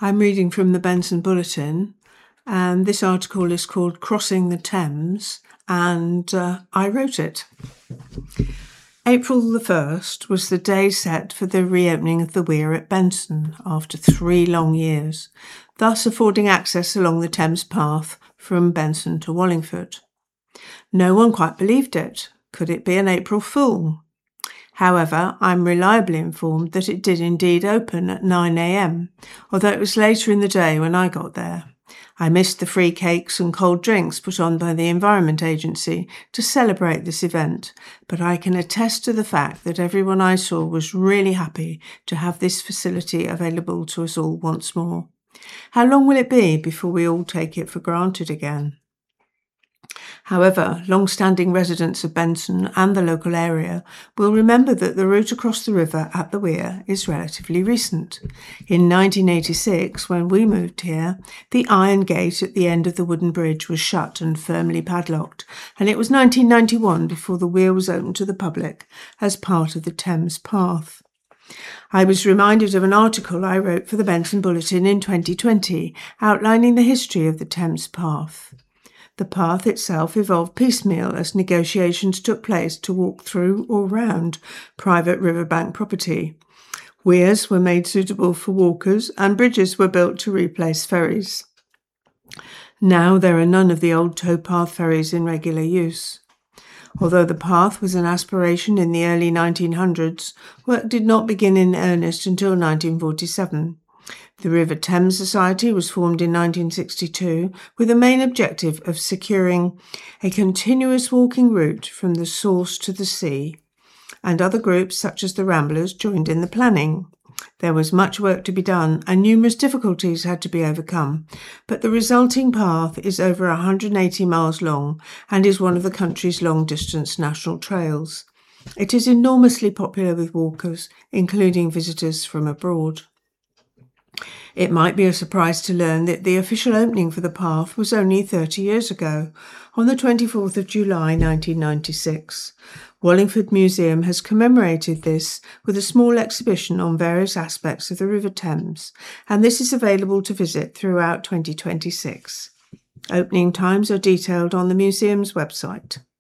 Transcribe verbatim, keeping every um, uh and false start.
I'm reading from the Benson Bulletin, and this article is called Crossing the Thames, and uh, I wrote it. April the first was the day set for the reopening of the weir at Benson after three long years, thus affording access along the Thames path from Benson to Wallingford. No one quite believed it. Could it be an April Fool? However, I'm reliably informed that it did indeed open at nine a.m, although it was later in the day when I got there. I missed the free cakes and cold drinks put on by the Environment Agency to celebrate this event, but I can attest to the fact that everyone I saw was really happy to have this facility available to us all once more. How long will it be before we all take it for granted again? However, long-standing residents of Benson and the local area will remember that the route across the river at the weir is relatively recent. In nineteen eighty-six, when we moved here, the iron gate at the end of the wooden bridge was shut and firmly padlocked, and it was nineteen ninety-one before the weir was opened to the public as part of the Thames Path. I was reminded of an article I wrote for the Benson Bulletin in twenty twenty, outlining the history of the Thames Path. The path itself evolved piecemeal as negotiations took place to walk through or round private riverbank property. Weirs were made suitable for walkers and bridges were built to replace ferries. Now there are none of the old towpath ferries in regular use. Although the path was an aspiration in the early nineteen hundreds, work did not begin in earnest until nineteen forty-seven. The River Thames Society was formed in nineteen sixty-two with the main objective of securing a continuous walking route from the source to the sea, and other groups such as the Ramblers joined in the planning. There was much work to be done and numerous difficulties had to be overcome, but the resulting path is over one hundred eighty miles long and is one of the country's long-distance national trails. It is enormously popular with walkers, including visitors from abroad. It might be a surprise to learn that the official opening for the path was only thirty years ago, on the twenty-fourth of July nineteen ninety-six. Wallingford Museum has commemorated this with a small exhibition on various aspects of the River Thames, and this is available to visit throughout twenty twenty-six. Opening times are detailed on the museum's website.